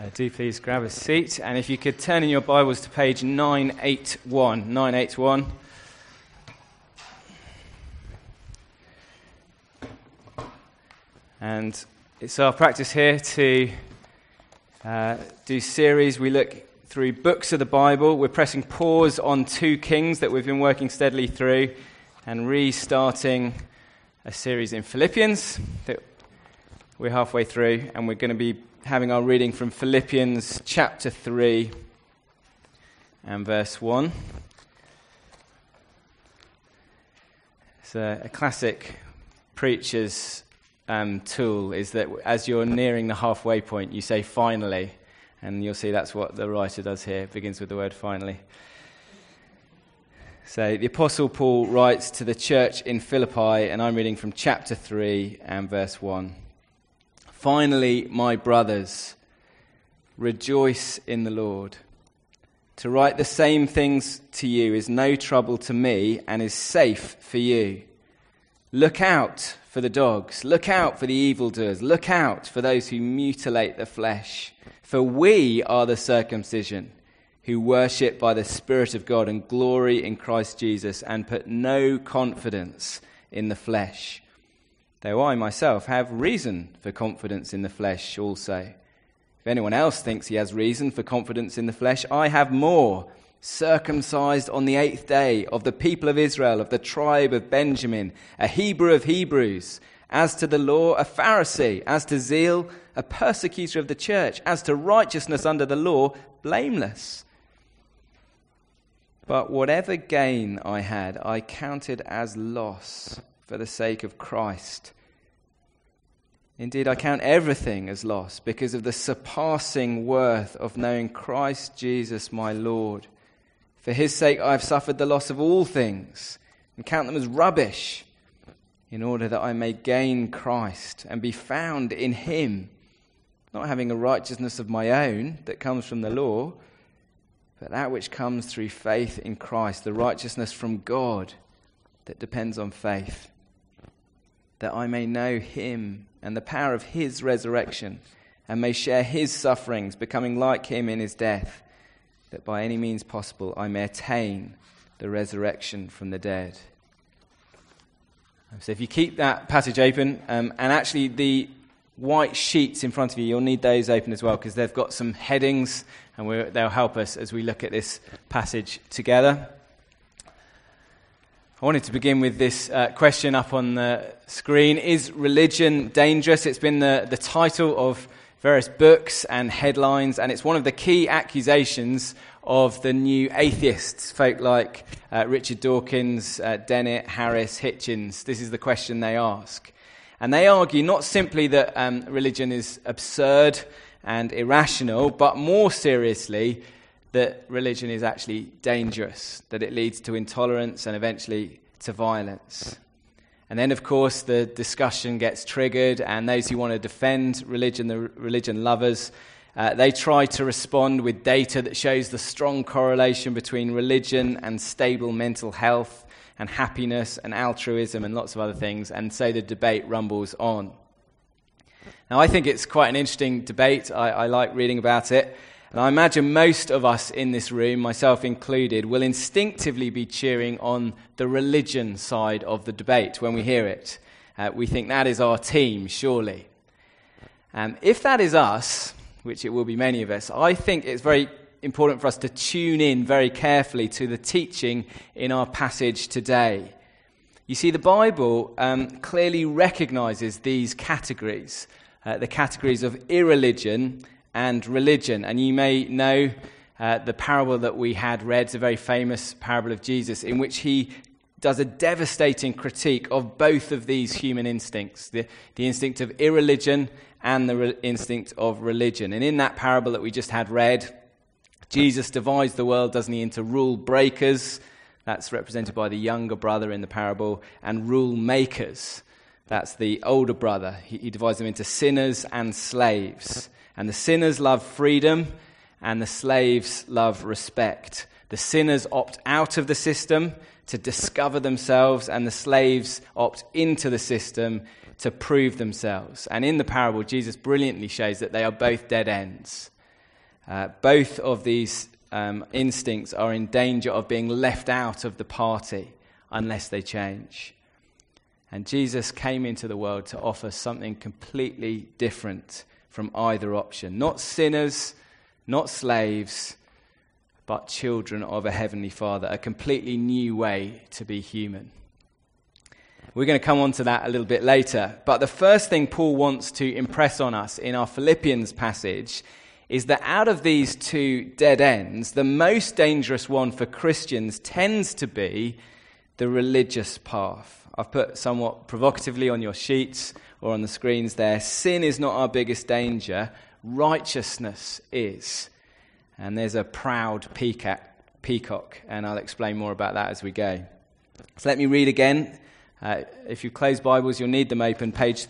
Do please grab a seat, and if you could turn in your Bibles to page 981. 981. And it's our practice here to do series. We look through books of the Bible. We're pressing pause on 2 Kings that we've been working steadily through, and restarting a series in Philippians that we're halfway through, and we're going to be having our reading from Philippians chapter 3 and verse 1. It's a classic preacher's tool, is that as you're nearing the halfway point, you say finally, and you'll see that's what the writer does here. It begins with the word finally. So the Apostle Paul writes to the church in Philippi, and I'm reading from chapter 3 and verse 1. Finally, my brothers, rejoice in the Lord. To write the same things to you is no trouble to me and is safe for you. Look out for the dogs. Look out for the evildoers. Look out for those who mutilate the flesh. For we are the circumcision, who worship by the Spirit of God and glory in Christ Jesus and put no confidence in the flesh. Though I myself have reason for confidence in the flesh also. If anyone else thinks he has reason for confidence in the flesh, I have more. Circumcised on the 8th day, of the people of Israel, of the tribe of Benjamin, a Hebrew of Hebrews, as to the law, a Pharisee, as to zeal, a persecutor of the church, as to righteousness under the law, blameless. But whatever gain I had, I counted as loss for the sake of Christ. Indeed, I count everything as loss because of the surpassing worth of knowing Christ Jesus my Lord. For his sake I have suffered the loss of all things and count them as rubbish, in order that I may gain Christ and be found in him, not having a righteousness of my own that comes from the law, but that which comes through faith in Christ, the righteousness from God that depends on faith, that I may know him and the power of his resurrection, and may share his sufferings, becoming like him in his death, that by any means possible I may attain the resurrection from the dead. So if you keep that passage open, and actually the white sheets in front of you, you'll need those open as well, because they've got some headings, and they'll help us as we look at this passage together. I wanted to begin with this question up on the screen. Is religion dangerous? It's been the title of various books and headlines, and it's one of the key accusations of the new atheists, folk like Richard Dawkins, Dennett, Harris, Hitchens. This is the question they ask. And they argue not simply that religion is absurd and irrational, but more seriously, that religion is actually dangerous, that it leads to intolerance and eventually to violence. And then, of course, the discussion gets triggered, and those who want to defend religion, the religion lovers, they try to respond with data that shows the strong correlation between religion and stable mental health and happiness and altruism and lots of other things, and so the debate rumbles on. Now, I think it's quite an interesting debate. I like reading about it. And I imagine most of us in this room, myself included, will instinctively be cheering on the religion side of the debate when we hear it. We think that is our team, surely. If that is us, which it will be many of us, I think it's very important for us to tune in very carefully to the teaching in our passage today. You see, the Bible clearly recognizes these categories, the categories of irreligion and religion. And you may know the parable that we had read. It's a very famous parable of Jesus, in which he does a devastating critique of both of these human instincts, the instinct of irreligion and the instinct of religion. And in that parable that we just had read, Jesus divides the world, doesn't he, into rule breakers, that's represented by the younger brother in the parable, and rule makers, that's the older brother. He divides them into sinners and slaves. And the sinners love freedom, and the slaves love respect. The sinners opt out of the system to discover themselves, and the slaves opt into the system to prove themselves. And in the parable, Jesus brilliantly shows that they are both dead ends. Both of these instincts are in danger of being left out of the party unless they change. And Jesus came into the world to offer something completely different from either option. Not sinners, not slaves, but children of a heavenly Father. A completely new way to be human. We're going to come on to that a little bit later. But the first thing Paul wants to impress on us in our Philippians passage is that out of these two dead ends, the most dangerous one for Christians tends to be the religious path. I've put somewhat provocatively on your sheets or on the screens there, sin is not our biggest danger, righteousness is. And there's a proud peacock, and I'll explain more about that as we go. So let me read again. If you close Bibles, you'll need them open, page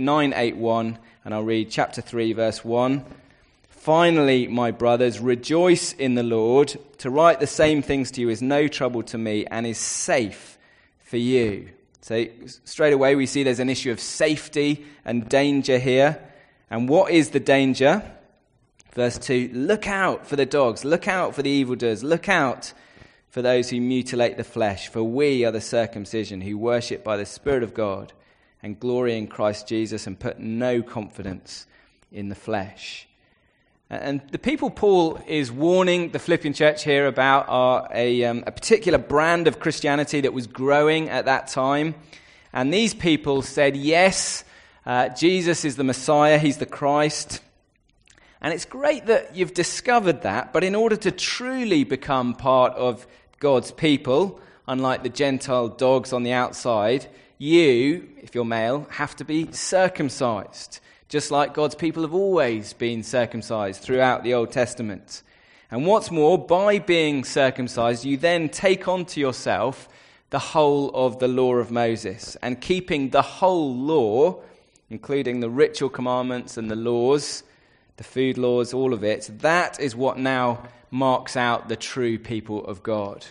981, and I'll read chapter 3, verse 1. Finally, my brothers, rejoice in the Lord. To write the same things to you is no trouble to me and is safe for you. So straight away we see there's an issue of safety and danger here. And what is the danger? Verse 2, look out for the dogs, look out for the evildoers, look out for those who mutilate the flesh, for we are the circumcision who worship by the Spirit of God and glory in Christ Jesus and put no confidence in the flesh. And the people Paul is warning the Philippian church here about are a particular brand of Christianity that was growing at that time. And these people said, yes, Jesus is the Messiah, he's the Christ. And it's great that you've discovered that, but in order to truly become part of God's people, unlike the Gentile dogs on the outside, you, if you're male, have to be circumcised. Just like God's people have always been circumcised throughout the Old Testament. And what's more, by being circumcised, you then take onto yourself the whole of the law of Moses. And keeping the whole law, including the ritual commandments and the laws, the food laws, all of it, that is what now marks out the true people of God.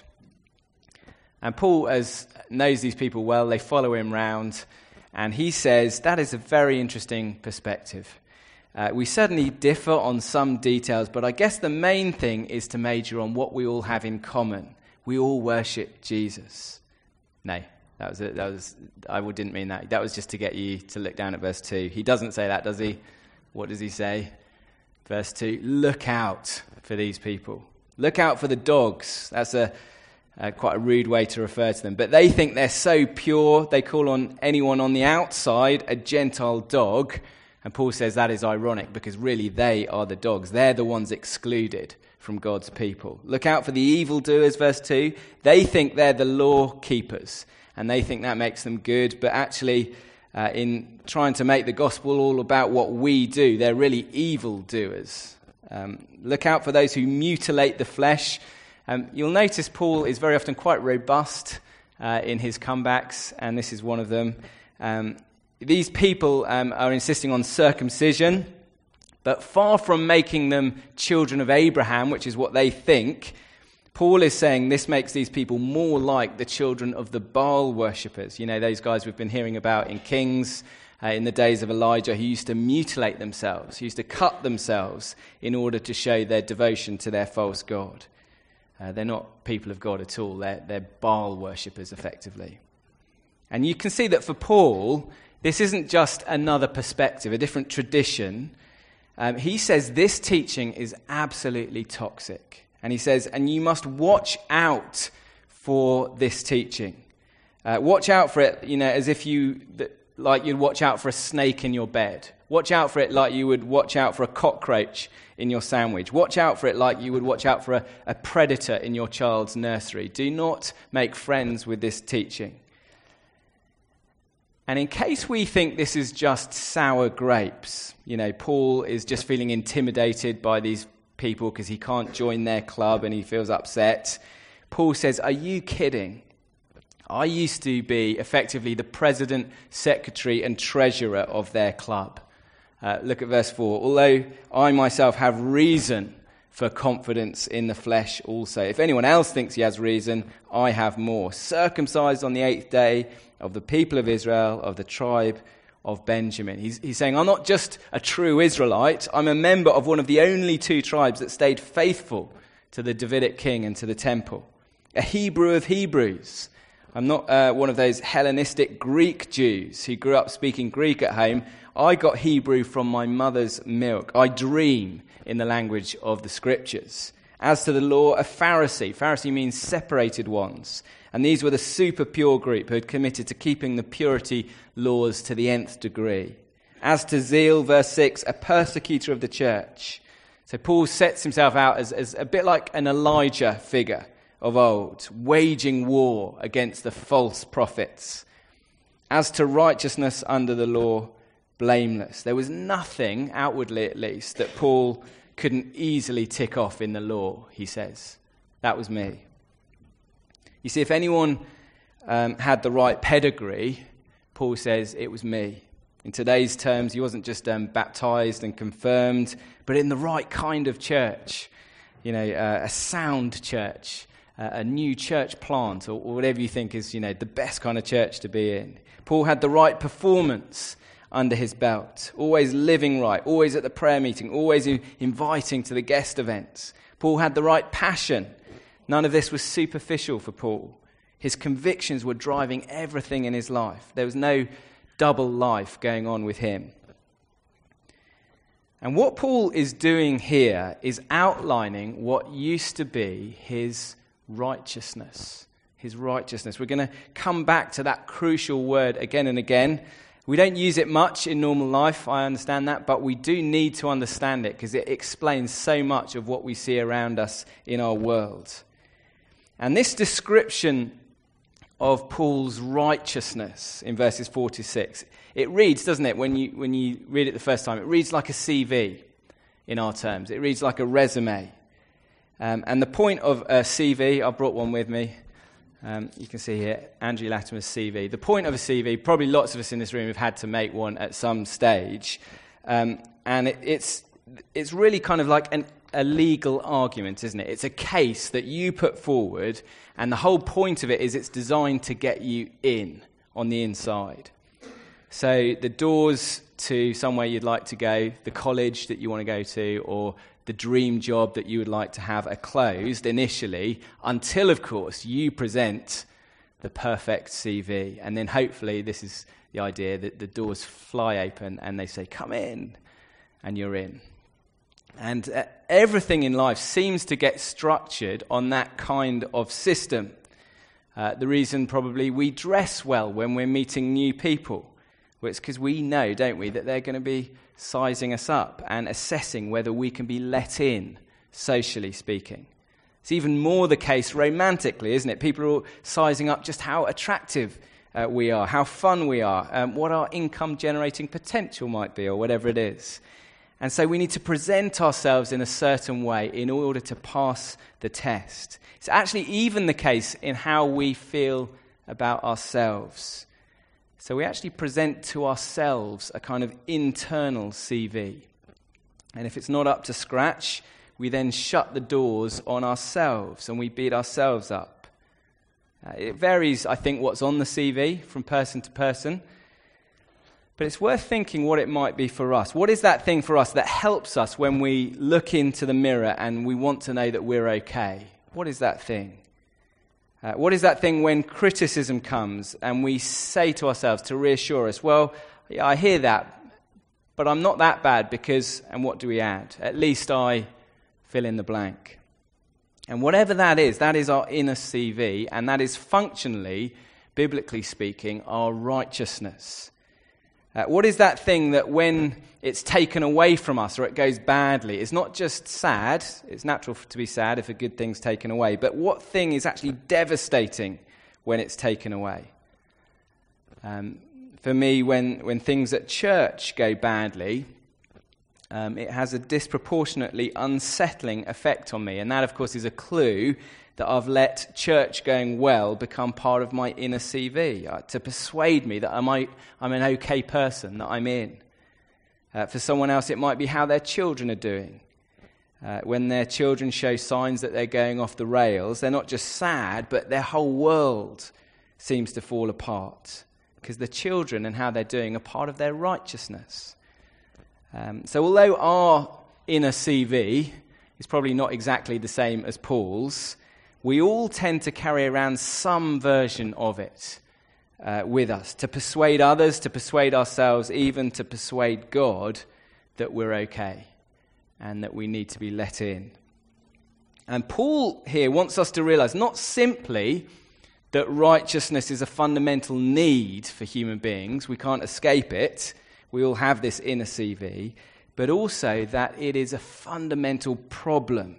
And Paul knows these people well. They follow him round. And he says that is a very interesting perspective. We certainly differ on some details, but I guess the main thing is to major on what we all have in common. We all worship Jesus. No, that was it. I didn't mean that. That was just to get you to look down at verse 2. He doesn't say that, does he? What does he say? Verse 2, look out for these people. Look out for the dogs. That's quite a rude way to refer to them. But they think they're so pure, they call on anyone on the outside a Gentile dog. And Paul says that is ironic because really they are the dogs. They're the ones excluded from God's people. Look out for the evildoers, verse 2. They think they're the law keepers. And they think that makes them good. But actually, in trying to make the gospel all about what we do, they're really evildoers. Look out for those who mutilate the flesh. You'll notice Paul is very often quite robust in his comebacks, and this is one of them. These people are insisting on circumcision, but far from making them children of Abraham, which is what they think, Paul is saying this makes these people more like the children of the Baal worshippers. You know, those guys we've been hearing about in Kings, in the days of Elijah, who used to mutilate themselves, who used to cut themselves in order to show their devotion to their false god. They're not people of God at all. They're Baal worshippers, effectively. And you can see that for Paul, this isn't just another perspective, a different tradition. He says this teaching is absolutely toxic. And he says, and you must watch out for this teaching. Watch out for it, as if like you'd watch out for a snake in your bed. Watch out for it like you would watch out for a cockroach in your sandwich. Watch out for it like you would watch out for a predator in your child's nursery. Do not make friends with this teaching. And in case we think this is just sour grapes, Paul is just feeling intimidated by these people because he can't join their club and he feels upset. Paul says, are you kidding? I used to be effectively the president, secretary, and treasurer of their club. Look at verse 4. Although I myself have reason for confidence in the flesh also. If anyone else thinks he has reason, I have more. Circumcised on the 8th day, of the people of Israel, of the tribe of Benjamin. He's saying, I'm not just a true Israelite, I'm a member of one of the only 2 tribes that stayed faithful to the Davidic king and to the temple. A Hebrew of Hebrews. I'm not one of those Hellenistic Greek Jews who grew up speaking Greek at home. I got Hebrew from my mother's milk. I dream in the language of the Scriptures. As to the law, a Pharisee. Pharisee means separated ones. And these were the super pure group who had committed to keeping the purity laws to the nth degree. As to zeal, verse 6, a persecutor of the church. So Paul sets himself out as a bit like an Elijah figure of old, waging war against the false prophets. As to righteousness under the law, blameless. There was nothing, outwardly at least, that Paul couldn't easily tick off in the law, he says. That was me. You see, if anyone had the right pedigree, Paul says it was me. In today's terms, he wasn't just baptized and confirmed, but in the right kind of church. You know, a sound church, a new church plant, or whatever you think is, the best kind of church to be in. Paul had the right performance under his belt, always living right, always at the prayer meeting, always inviting to the guest events. Paul had the right passion. None of this was superficial for Paul. His convictions were driving everything in his life. There was no double life going on with him. And what Paul is doing here is outlining what used to be his righteousness. His righteousness. We're going to come back to that crucial word again and again. We don't use it much in normal life, I understand that, but we do need to understand it because it explains so much of what we see around us in our world. And this description of Paul's righteousness in verses 4 to 6, it reads, doesn't it, when you read it the first time, it reads like a CV in our terms. It reads like a resume. And the point of a CV, I brought one with me. You can see here, Andrew Latimer's CV. The point of a CV, probably lots of us in this room have had to make one at some stage. And it's really kind of like a legal argument, isn't it? It's a case that you put forward, and the whole point of it is it's designed to get you in on the inside. So the doors to somewhere you'd like to go, the college that you want to go to, or the dream job that you would like to have are closed initially until, of course, you present the perfect CV. And then hopefully, this is the idea, that the doors fly open and they say, come in, and you're in. And everything in life seems to get structured on that kind of system. The reason probably we dress well when we're meeting new people. Well, it's because we know, don't we, that they're going to be sizing us up and assessing whether we can be let in, socially speaking. It's even more the case romantically, isn't it? People are all sizing up just how attractive we are, how fun we are, what our income-generating potential might be, or whatever it is. And so we need to present ourselves in a certain way in order to pass the test. It's actually even the case in how we feel about ourselves. So we actually present to ourselves a kind of internal CV. And if it's not up to scratch, we then shut the doors on ourselves and we beat ourselves up. It varies, I think, what's on the CV from person to person. But it's worth thinking what it might be for us. What is that thing for us that helps us when we look into the mirror and we want to know that we're okay? What is that thing? What is that thing when criticism comes and we say to ourselves to reassure us, well, yeah, I hear that, but I'm not that bad because, and what do we add? At least I fill in the blank. And whatever that is our inner CV, and that is functionally, biblically speaking, our righteousness. What is that thing that when it's taken away from us or it goes badly, it's not just sad, it's natural to be sad if a good thing's taken away, but what thing is actually devastating when it's taken away? For me, when things at church go badly, it has a disproportionately unsettling effect on me. And that, of course, is a clue that I've let church going well become part of my inner CV, to persuade me that I'm an okay person, that I'm in. For someone else, it might be how their children are doing. When their children show signs that they're going off the rails, they're not just sad, but their whole world seems to fall apart. because the children and how they're doing are part of their righteousness. So although our inner CV is probably not exactly the same as Paul's, we all tend to carry around some version of it with us, to persuade others, to persuade ourselves, even to persuade God that we're okay and that we need to be let in. And Paul here wants us to realize not simply that righteousness is a fundamental need for human beings, we can't escape it, we all have this inner CV, but also that it is a fundamental problem.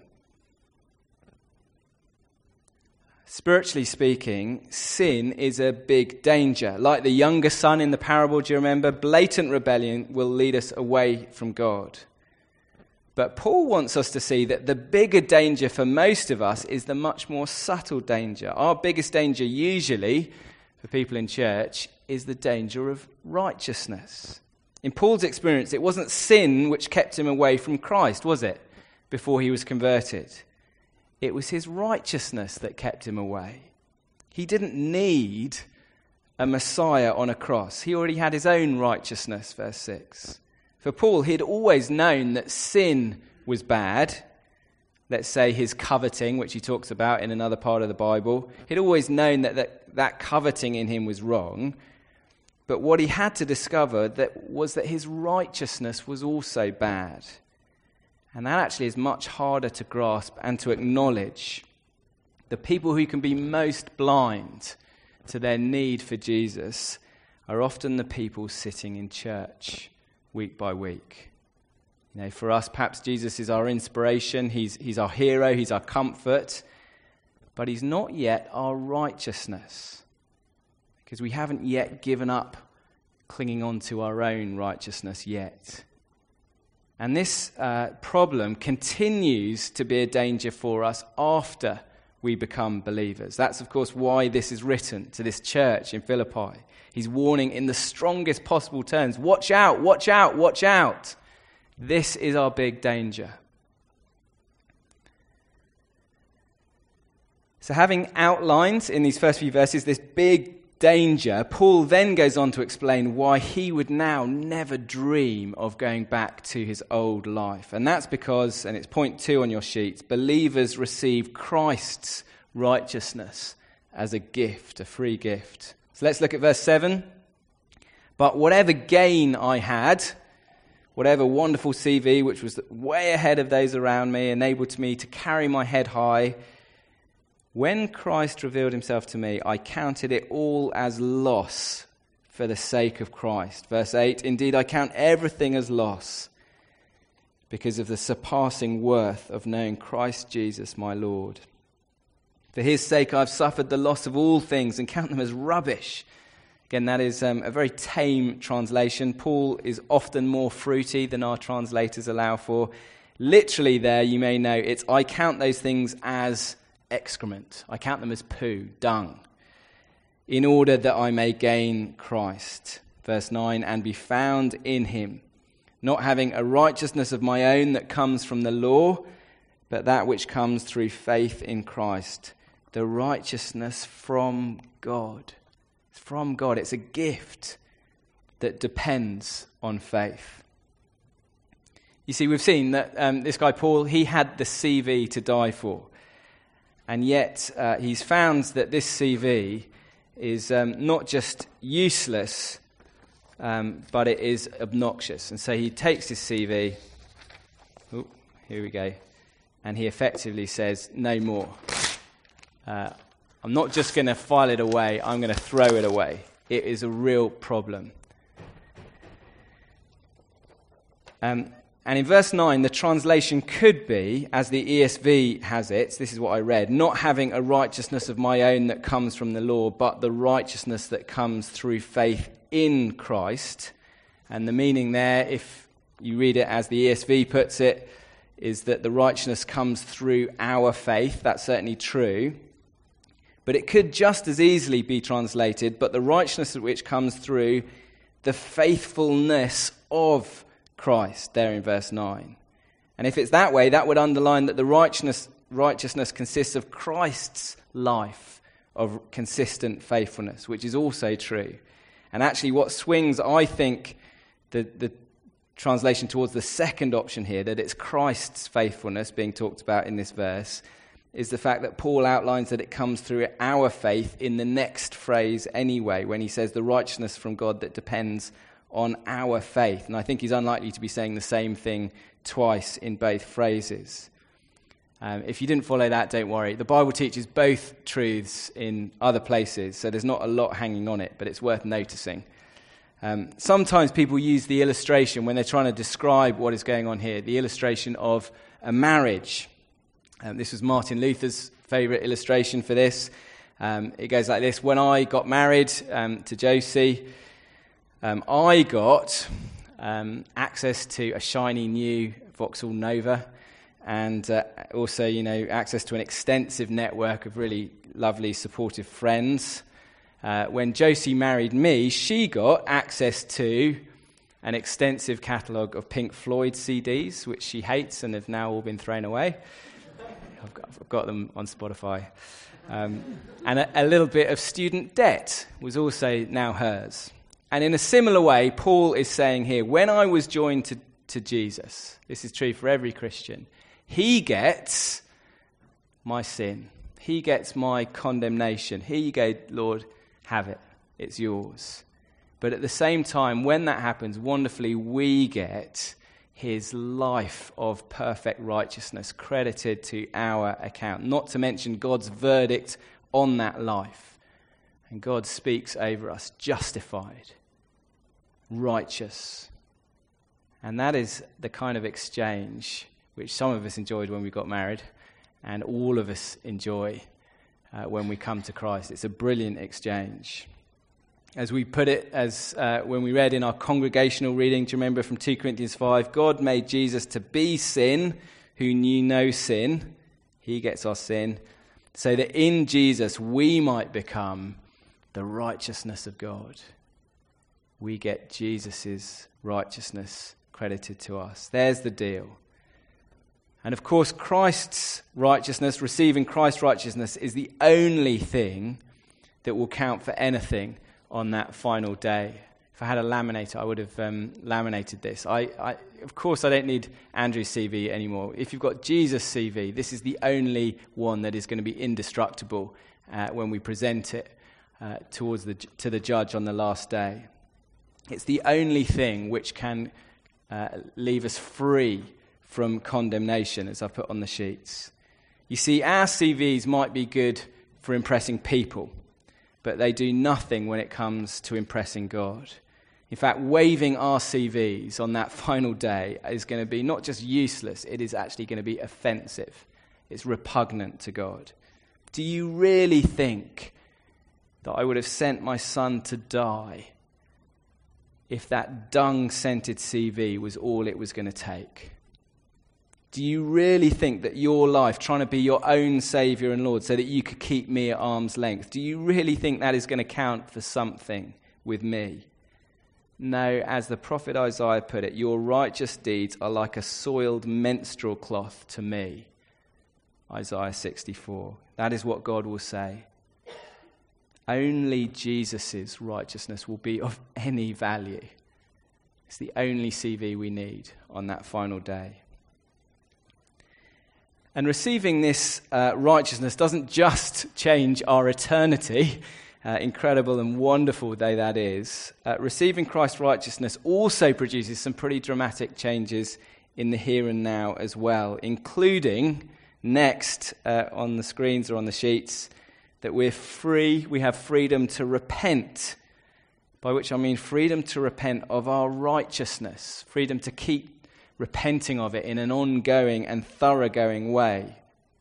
Spiritually speaking, sin is a big danger. Like the younger son in the parable, do you remember? Blatant rebellion will lead us away from God. But Paul wants us to see that the bigger danger for most of us is the much more subtle danger. Our biggest danger usually, for people in church, is the danger of righteousness. In Paul's experience, it wasn't sin which kept him away from Christ, was it, before he was converted? It was his righteousness that kept him away. He didn't need a Messiah on a cross. He already had his own righteousness, verse 6. For Paul, he'd always known that sin was bad. Let's say his coveting, which he talks about in another part of the Bible. He'd always known that coveting in him was wrong. But what he had to discover was that his righteousness was also bad. And that actually is much harder to grasp and to acknowledge. The people who can be most blind to their need for Jesus are often the people sitting in church week by week. You know, for us, perhaps Jesus is our inspiration, he's our hero, he's our comfort, but he's not yet our righteousness, because we haven't yet given up clinging on to our own righteousness yet. And this problem continues to be a danger for us after we become believers. That's, of course, why this is written to this church in Philippi. He's warning in the strongest possible terms, watch out, watch out, watch out. This is our big danger. So having outlined in these first few verses this big danger, Paul then goes on to explain why he would now never dream of going back to his old life. And that's because, and it's point 2 on your sheets, believers receive Christ's righteousness as a gift, a free gift. So let's look at verse 7. But whatever gain I had, whatever wonderful CV, which was way ahead of those around me, enabled me to carry my head high, when Christ revealed himself to me, I counted it all as loss for the sake of Christ. Verse 8, indeed I count everything as loss because of the surpassing worth of knowing Christ Jesus my Lord. For his sake I've suffered the loss of all things and count them as rubbish. Again, that is a very tame translation. Paul is often more fruity than our translators allow for. Literally there, you may know, it's I count those things as excrement. I count them as poo, dung, in order that I may gain Christ. Verse 9, and be found in him, not having a righteousness of my own that comes from the law, but that which comes through faith in Christ, the righteousness from God. It's from God. It's a gift that depends on faith. You see, we've seen that this guy Paul, he had the CV to die for. And yet he's found that this CV is not just useless, but it is obnoxious. And so he takes his CV, here we go, and he effectively says, no more. I'm not just going to file it away, I'm going to throw it away. It is a real problem. And in verse 9, the translation could be, as the ESV has it, this is what I read, not having a righteousness of my own that comes from the law, but the righteousness that comes through faith in Christ. And the meaning there, if you read it as the ESV puts it, is that the righteousness comes through our faith. That's certainly true. But it could just as easily be translated, but the righteousness which comes through the faithfulness of Christ, there in verse 9. And if it's that way, that would underline that the righteousness consists of Christ's life of consistent faithfulness, which is also true. And actually what swings, I think, the translation towards the second option here, that it's Christ's faithfulness being talked about in this verse, is the fact that Paul outlines that it comes through our faith in the next phrase anyway, when he says the righteousness from God that depends on our faith. And I think he's unlikely to be saying the same thing twice in both phrases. If you didn't follow that, don't worry. The Bible teaches both truths in other places, so there's not a lot hanging on it, but it's worth noticing. Sometimes people use the illustration when they're trying to describe what is going on here, the illustration of a marriage. This was Martin Luther's favourite illustration for this. It goes like this. When I got married to Josie, I got access to a shiny new Vauxhall Nova and also, access to an extensive network of really lovely, supportive friends. When Josie married me, she got access to an extensive catalogue of Pink Floyd CDs, which she hates and have now all been thrown away. I've got them on Spotify. And a little bit of student debt was also now hers. And in a similar way, Paul is saying here, when I was joined to Jesus, this is true for every Christian, he gets my sin. He gets my condemnation. Here you go, Lord, have it. It's yours. But at the same time, when that happens, wonderfully, we get his life of perfect righteousness credited to our account, not to mention God's verdict on that life. And God speaks over us, justified, righteous. And that is the kind of exchange which some of us enjoyed when we got married, and all of us enjoy when we come to Christ. It's a brilliant exchange. As we put it, when we read in our congregational reading, do you remember from 2 Corinthians 5, God made Jesus to be sin, who knew no sin. He gets our sin, so that in Jesus we might become the righteousness of God. We get Jesus' righteousness credited to us. There's the deal. And of course, Christ's righteousness, receiving Christ's righteousness, is the only thing that will count for anything on that final day. If I had a laminator, I would have laminated this. Of course, I don't need Andrew's CV anymore. If you've got Jesus' CV, this is the only one that is going to be indestructible when we present it to the judge on the last day. It's the only thing which can leave us free from condemnation, as I put on the sheets. You see, our CVs might be good for impressing people, but they do nothing when it comes to impressing God. In fact, waving our CVs on that final day is going to be not just useless, it is actually going to be offensive. It's repugnant to God. Do you really think that I would have sent my son to die if that dung-scented CV was all it was going to take? Do you really think that your life, trying to be your own Saviour and Lord so that you could keep me at arm's length, do you really think that is going to count for something with me? No, as the prophet Isaiah put it, your righteous deeds are like a soiled menstrual cloth to me. Isaiah 64. That is what God will say. Only Jesus' righteousness will be of any value. It's the only CV we need on that final day. And receiving this righteousness doesn't just change our eternity, incredible and wonderful though that is. Receiving Christ's righteousness also produces some pretty dramatic changes in the here and now as well, including next on the screens or on the sheets, that we're free, we have freedom to repent, by which I mean freedom to repent of our righteousness, freedom to keep repenting of it in an ongoing and thoroughgoing way.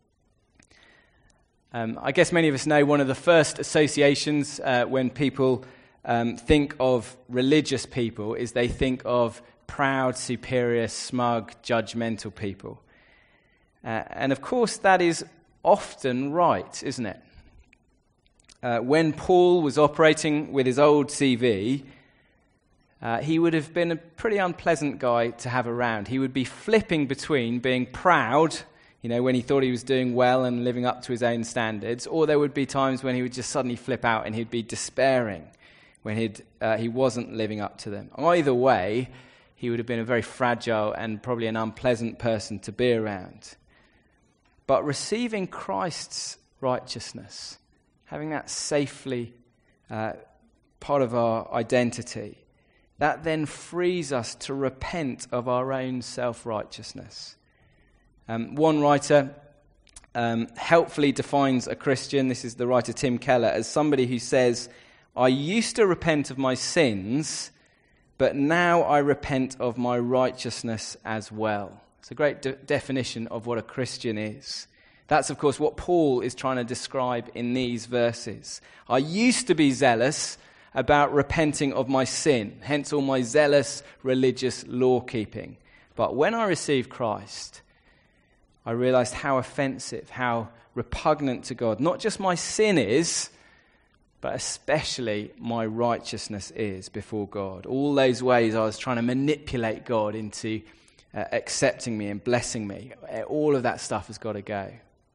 I guess many of us know one of the first associations when people think of religious people is they think of proud, superior, smug, judgmental people. And of course that is often right, isn't it? When Paul was operating with his old CV, he would have been a pretty unpleasant guy to have around. He would be flipping between being proud, when he thought he was doing well and living up to his own standards, or there would be times when he would just suddenly flip out and he'd be despairing when he wasn't living up to them. Either way, he would have been a very fragile and probably an unpleasant person to be around. But receiving Christ's righteousness, having that safely part of our identity, that then frees us to repent of our own self-righteousness. One writer helpfully defines a Christian, this is the writer Tim Keller, as somebody who says, I used to repent of my sins, but now I repent of my righteousness as well. It's a great definition of what a Christian is. That's, of course, what Paul is trying to describe in these verses. I used to be zealous about repenting of my sin, hence all my zealous religious law-keeping. But when I received Christ, I realized how offensive, how repugnant to God, not just my sin is, but especially my righteousness is before God. All those ways I was trying to manipulate God into accepting me and blessing me, all of that stuff has got to go.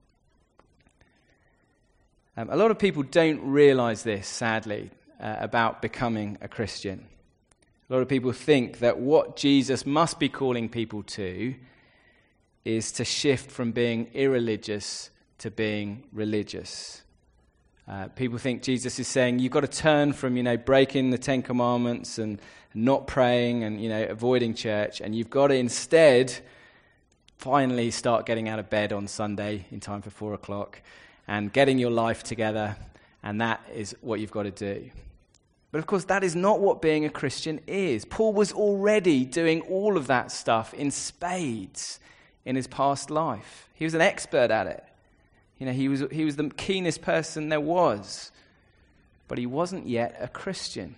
A lot of people don't realize this, sadly, about becoming a Christian. A lot of people think that what Jesus must be calling people to is to shift from being irreligious to being religious. People think Jesus is saying you've got to turn from, breaking the Ten Commandments and not praying and, avoiding church, and you've got to instead finally start getting out of bed on Sunday in time for 4 o'clock and getting your life together, and that is what you've got to do. But of course, that is not what being a Christian is. Paul was already doing all of that stuff in spades in his past life. He was an expert at it. He was the keenest person there was, but he wasn't yet a Christian.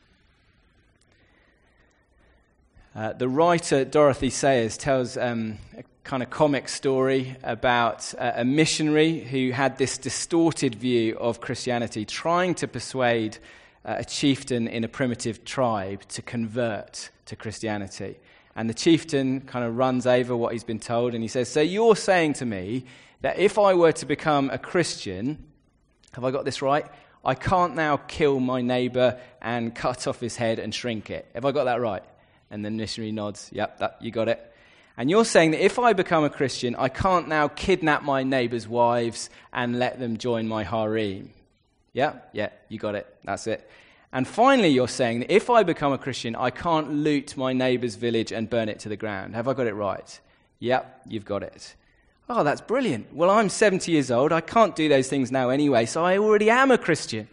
The writer Dorothy Sayers tells a kind of comic story about a missionary who had this distorted view of Christianity, trying to persuade a chieftain in a primitive tribe to convert to Christianity. And the chieftain kind of runs over what he's been told, and he says, so you're saying to me that if I were to become a Christian, have I got this right? I can't now kill my neighbor and cut off his head and shrink it. Have I got that right? And the missionary nods, yep, you got it. And you're saying that if I become a Christian, I can't now kidnap my neighbor's wives and let them join my harem. Yeah, you got it. That's it. And finally, you're saying that if I become a Christian, I can't loot my neighbor's village and burn it to the ground. Have I got it right? Yep, you've got it. Oh, that's brilliant. Well, I'm 70 years old. I can't do those things now anyway, so I already am a Christian.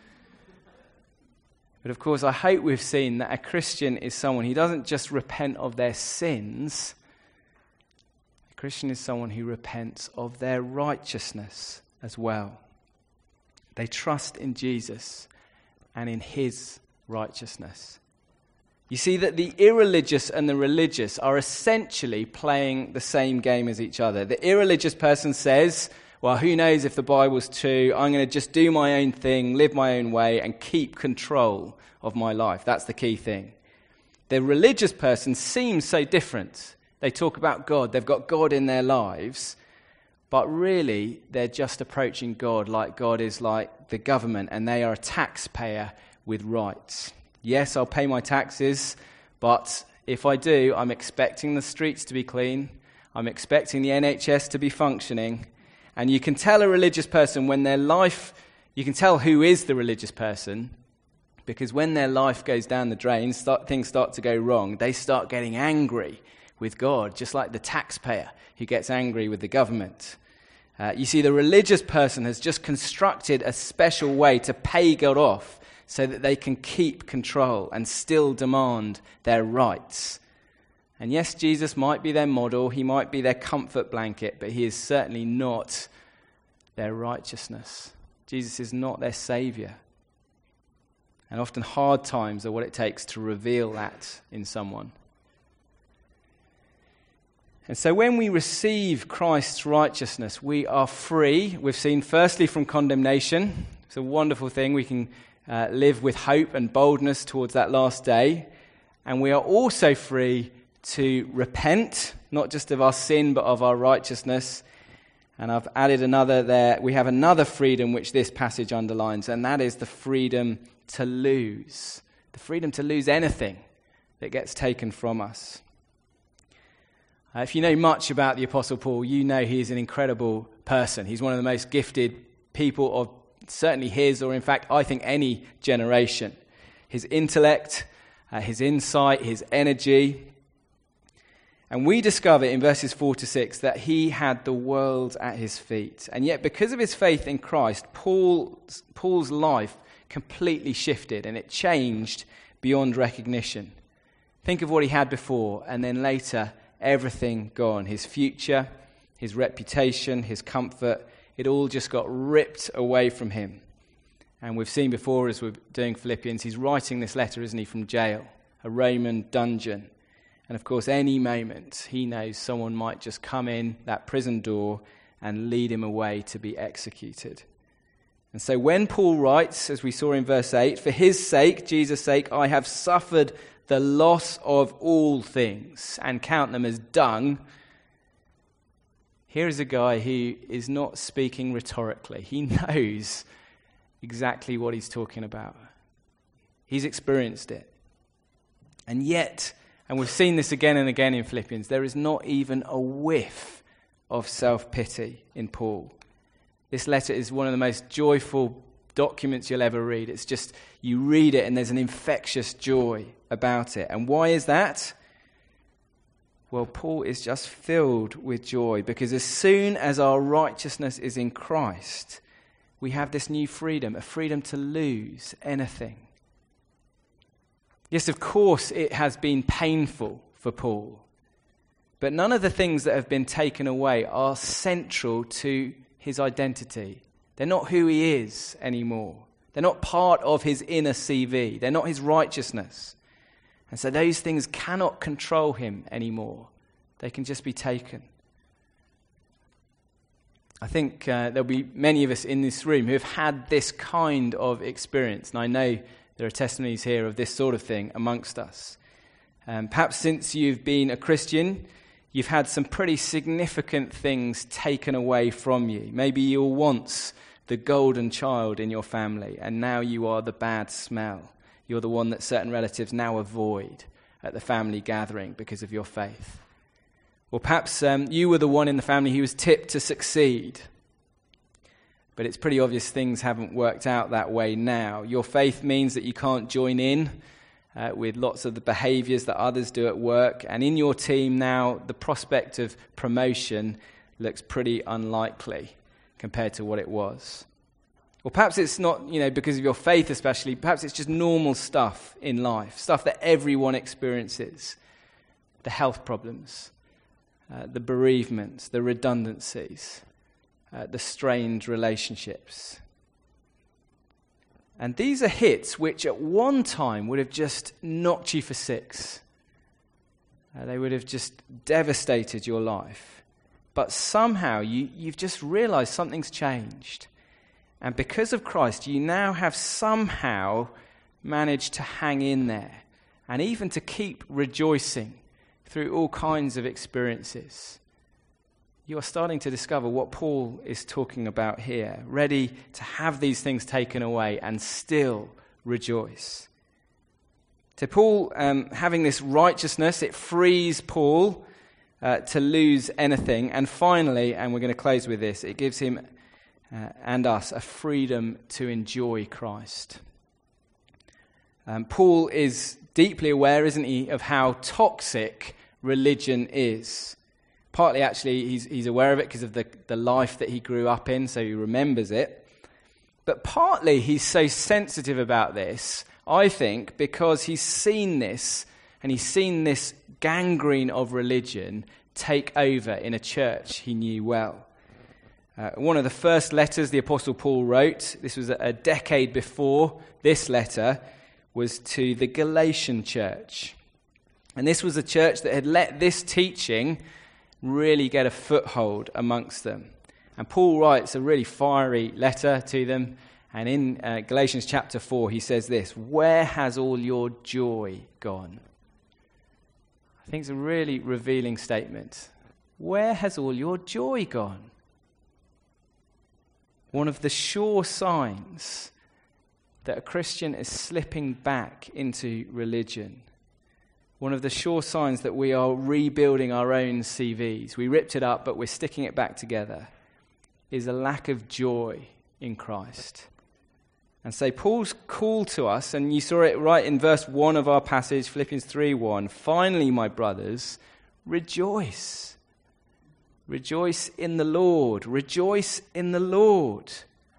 But of course, I hope we've seen that a Christian is someone who doesn't just repent of their sins. A Christian is someone who repents of their righteousness as well. They trust in Jesus and in his righteousness. You see that the irreligious and the religious are essentially playing the same game as each other. The irreligious person says, well, who knows if the Bible's true? I'm going to just do my own thing, live my own way, and keep control of my life. That's the key thing. The religious person seems so different. They talk about God. They've got God in their lives. But really, they're just approaching God like God is like the government, and they are a taxpayer with rights. Yes, I'll pay my taxes, but if I do, I'm expecting the streets to be clean. I'm expecting the NHS to be functioning. And you can tell a religious person when their life, you can tell who is the religious person, because when their life goes down the drain, things start to go wrong, they start getting angry with God, just like the taxpayer who gets angry with the government. You see, the religious person has just constructed a special way to pay God off so that they can keep control and still demand their rights. And yes, Jesus might be their model, he might be their comfort blanket, but he is certainly not their righteousness. Jesus is not their savior. And often hard times are what it takes to reveal that in someone. And so when we receive Christ's righteousness, we are free. We've seen firstly from condemnation. It's a wonderful thing. We can live with hope and boldness towards that last day. And we are also free to repent, not just of our sin, but of our righteousness. And I've added another there. We have another freedom which this passage underlines, and that is the freedom to lose. The freedom to lose anything that gets taken from us. If you know much about the Apostle Paul, you know he's an incredible person. He's one of the most gifted people of certainly his, or in fact, I think any generation. His intellect, his insight, his energy. And we discover in verses 4 to 6 that he had the world at his feet. And yet, because of his faith in Christ, Paul's life completely shifted, and it changed beyond recognition. Think of what he had before, and then later, everything gone. His future, his reputation, his comfort, it all just got ripped away from him. And we've seen before, as we're doing Philippians, he's writing this letter, isn't he, from jail, a Roman dungeon. And of course, any moment, he knows someone might just come in that prison door and lead him away to be executed. And so when Paul writes, as we saw in verse 8, for his sake, Jesus' sake, I have suffered the loss of all things and count them as dung. Here is a guy who is not speaking rhetorically. He knows exactly what he's talking about. He's experienced it. And yet, and we've seen this again and again in Philippians, there is not even a whiff of self-pity in Paul. This letter is one of the most joyful documents you'll ever read. It's just, you read it and there's an infectious joy about it. And why is that? Well, Paul is just filled with joy because as soon as our righteousness is in Christ, we have this new freedom, a freedom to lose anything. Yes, of course, it has been painful for Paul, but none of the things that have been taken away are central to his identity. They're not who he is anymore. They're not part of his inner CV. They're not his righteousness. And so those things cannot control him anymore. They can just be taken. I think there'll be many of us in this room who have had this kind of experience. And I know there are testimonies here of this sort of thing amongst us. Perhaps since you've been a Christian, you've had some pretty significant things taken away from you. Maybe you were once the golden child in your family, and now you are the bad smell. You're the one that certain relatives now avoid at the family gathering because of your faith. Or perhaps you were the one in the family who was tipped to succeed. But it's pretty obvious things haven't worked out that way now. Your faith means that you can't join in with lots of the behaviors that others do at work. And in your team now, the prospect of promotion looks pretty unlikely compared to what it was. Or perhaps it's not, because of your faith especially, perhaps it's just normal stuff in life, stuff that everyone experiences. The health problems, the bereavements, the redundancies, the strained relationships. And these are hits which at one time would have just knocked you for six. They would have just devastated your life. But somehow you've just realized something's changed. And because of Christ, you now have somehow managed to hang in there and even to keep rejoicing through all kinds of experiences. You are starting to discover what Paul is talking about here, ready to have these things taken away and still rejoice. To Paul, having this righteousness, it frees Paul to lose anything. And finally, and we're going to close with this, it gives him and us a freedom to enjoy Christ. Paul is deeply aware, isn't he, of how toxic religion is. Partly, actually, he's aware of it because of the life that he grew up in, so he remembers it. But partly, he's so sensitive about this, I think, because he's seen this, and he's seen this gangrene of religion take over in a church he knew well. One of the first letters the Apostle Paul wrote, this was a decade before this letter, was to the Galatian church. And this was a church that had let this teaching really get a foothold amongst them. And Paul writes a really fiery letter to them. And in Galatians chapter 4, he says this, "Where has all your joy gone?" I think it's a really revealing statement. Where has all your joy gone? One of the sure signs that a Christian is slipping back into religion, one of the sure signs that we are rebuilding our own CVs, we ripped it up but we're sticking it back together, is a lack of joy in Christ. And so Paul's call to us, and you saw it right in verse 1 of our passage, Philippians 3:1, finally, my brothers, rejoice. Rejoice in the Lord. Rejoice in the Lord.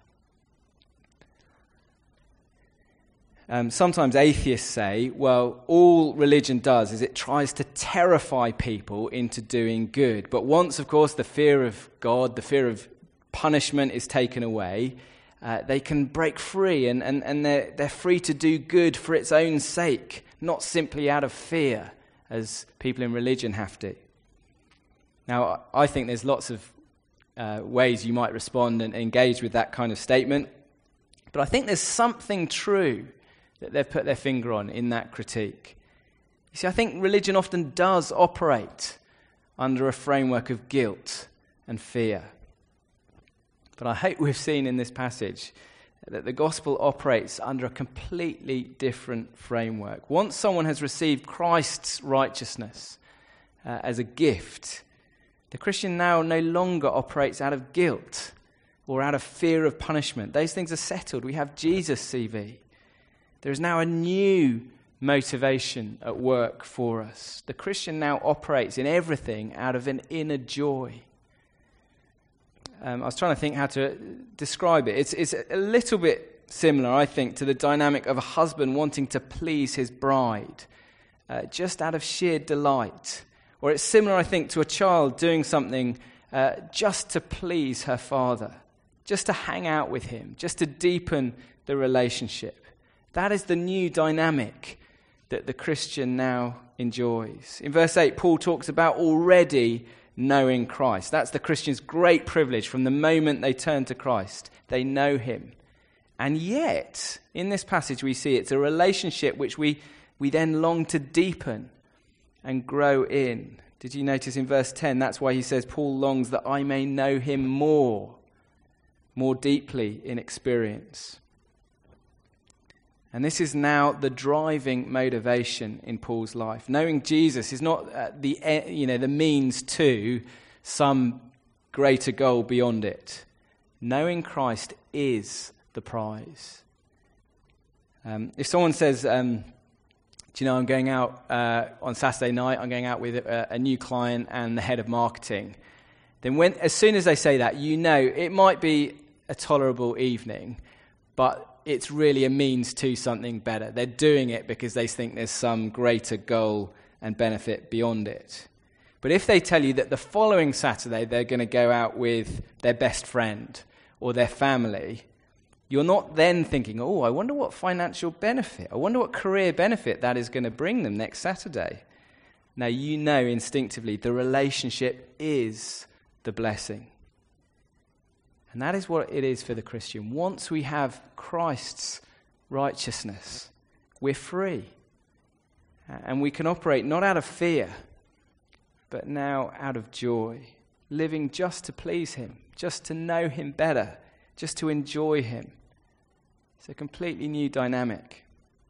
Sometimes atheists say, well, all religion does is it tries to terrify people into doing good. But once, of course, the fear of God, the fear of punishment is taken away, they can break free and they're free to do good for its own sake, not simply out of fear, as people in religion have to. Now, I think there's lots of ways you might respond and engage with that kind of statement, but I think there's something true that they've put their finger on in that critique. You see, I think religion often does operate under a framework of guilt and fear. But I hope we've seen in this passage that the gospel operates under a completely different framework. Once someone has received Christ's righteousness as a gift, the Christian now no longer operates out of guilt or out of fear of punishment. Those things are settled. We have Jesus' CV. There is now a new motivation at work for us. The Christian now operates in everything out of an inner joy. I was trying to think how to describe it. It's a little bit similar, I think, to the dynamic of a husband wanting to please his bride, just out of sheer delight. Or it's similar, I think, to a child doing something just to please her father, just to hang out with him, just to deepen the relationship. That is the new dynamic that the Christian now enjoys. In verse 8, Paul talks about already knowing Christ. That's the Christian's great privilege from the moment they turn to Christ. They know him. And yet, in this passage we see it's a relationship which we then long to deepen and grow in. Did you notice in verse 10, that's why he says, Paul longs that I may know him more deeply in experience. And this is now the driving motivation in Paul's life. Knowing Jesus is not the means to some greater goal beyond it. Knowing Christ is the prize. If someone says, I'm going out on Saturday night, I'm going out with a new client and the head of marketing, then as soon as they say that, it might be a tolerable evening, but it's really a means to something better. They're doing it because they think there's some greater goal and benefit beyond it. But if they tell you that the following Saturday they're going to go out with their best friend or their family, you're not then thinking, I wonder what financial benefit, I wonder what career benefit that is going to bring them next Saturday. Now, you know instinctively the relationship is the blessing. And that is what it is for the Christian. Once we have Christ's righteousness, we're free. And we can operate not out of fear, but now out of joy, living just to please him, just to know him better, just to enjoy him. It's a completely new dynamic.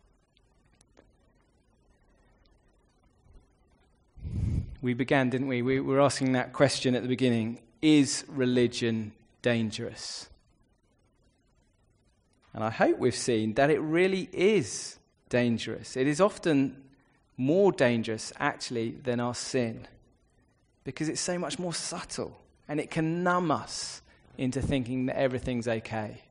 We began, didn't we? We were asking that question at the beginning. Is religion dangerous? And I hope we've seen that it really is dangerous. It is often more dangerous, actually, than our sin, because it's so much more subtle, and it can numb us into thinking that everything's okay.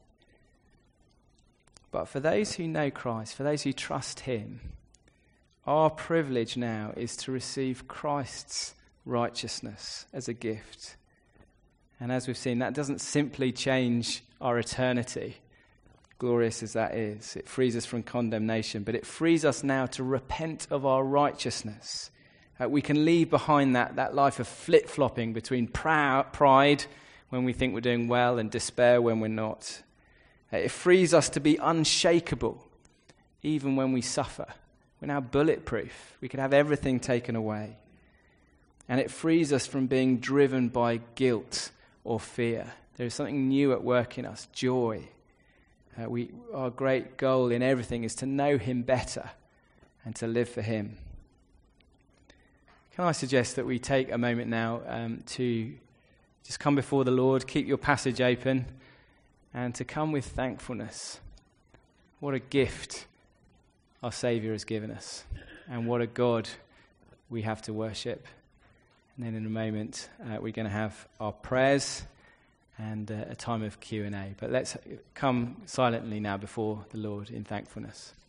But for those who know Christ, for those who trust him, our privilege now is to receive Christ's righteousness as a gift. And as we've seen, that doesn't simply change our eternity, glorious as that is. It frees us from condemnation, but it frees us now to repent of our righteousness. We can leave behind that life of flip-flopping between pride when we think we're doing well and despair when we're not. It frees us to be unshakable even when we suffer. We're now bulletproof. We could have everything taken away. And it frees us from being driven by guilt or fear. There is something new at work in us, joy. Our great goal in everything is to know him better and to live for him. Can I suggest that we take a moment now to just come before the Lord, keep your passage open, and to come with thankfulness. What a gift our Saviour has given us, and what a God we have to worship. And then in a moment, we're going to have our prayers and a time of Q&A. But let's come silently now before the Lord in thankfulness.